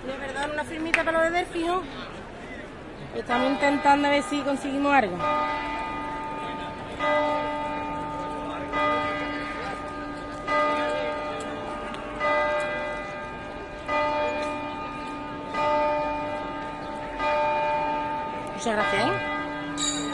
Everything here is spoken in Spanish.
De verdad, una firmita para lo de Delphi, ¿no? Estamos intentando a ver si conseguimos algo. Muchas gracias, ¿eh?